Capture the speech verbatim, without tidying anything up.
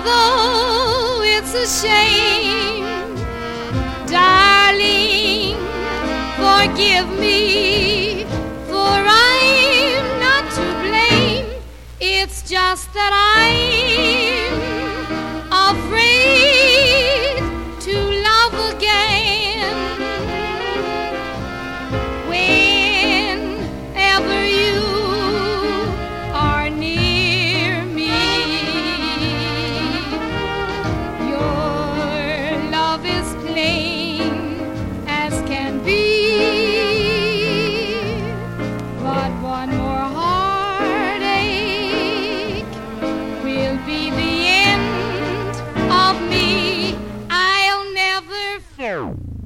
Although it's a shame, darling, forgive me, for I'm not to blame. It's just that I'm afraid to love again. Whenever you are near me, your love is plain as can be. But one more heartache will be the end of me. I'll never